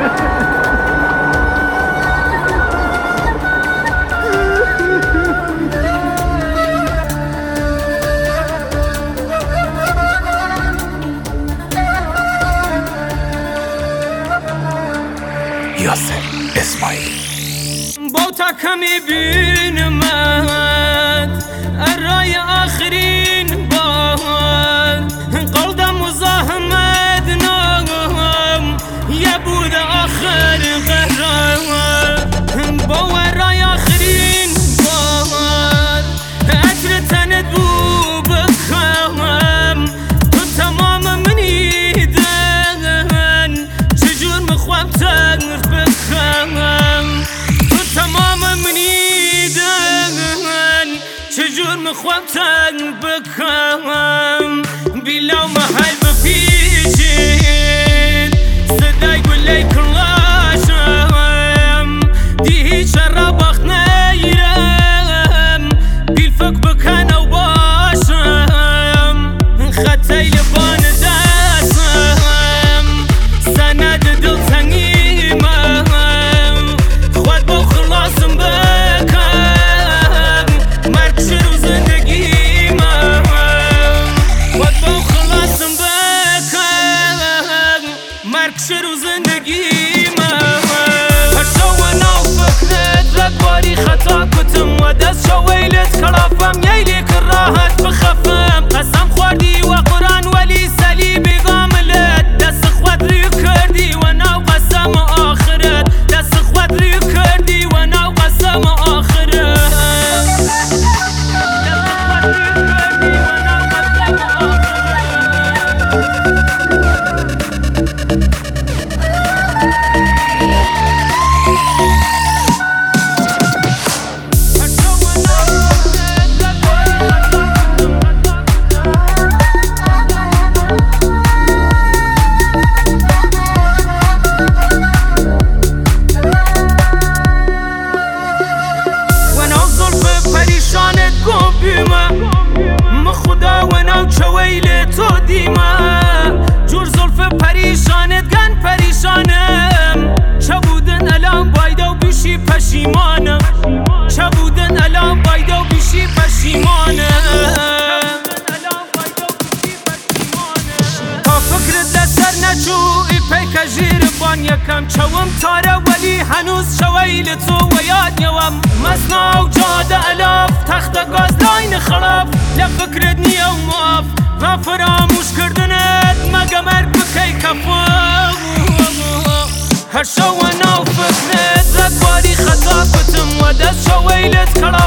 یاسر اسماعیل با تکمی بینمت الرای آخرین باد قلدم مزاحمت نام یبود آخر قرار با الرای آخرین باد عطر تنت بو بخوام تو تمام منی دن چجور مخوام تنف بخوام تو تمام منی دن چجور مخوام تنف بخوام بیلو محل بپیچین صدای گلی کلاشم دیهی شراب اخت نیرم بیل فک بکن و باشم خطای لبان دستم سند دل تنگیمم خود با خلاصم بکن مرگ شروع زندگیمم خود با خلاصم بکن مرگ شروع زندگیمم هرشو و نو فکرت رگواری خطا کتم و دست شویلت کلافم ییلی که راحت بخفم قسم خوردی و قرآن ولی سلیبی غاملت دست خود ری کردی و نو قسم آخرت دست خود ری کردی و نو قسم آخرت پریشانت گم بیمه خدا و نو چویل تو دیمه جور زلف پریشانت گن پریشانم چه بودن الان بایدو بیشی پشیمانم چه بودن الان بایدو بیشی پشیمانم تا فکرت دستر نچو ای پیک جیر بان یکم چوم تاره ولی هنوز شویل تو و یاد نوم مسنا و جاده الاف تخت گاز لاین خلاف لفکرت نیا و معاف و فراموش کردنت مگه مرگ بکی کفا هر شو و نو فکرت رگواری خطا کتم و دست شویلت کلا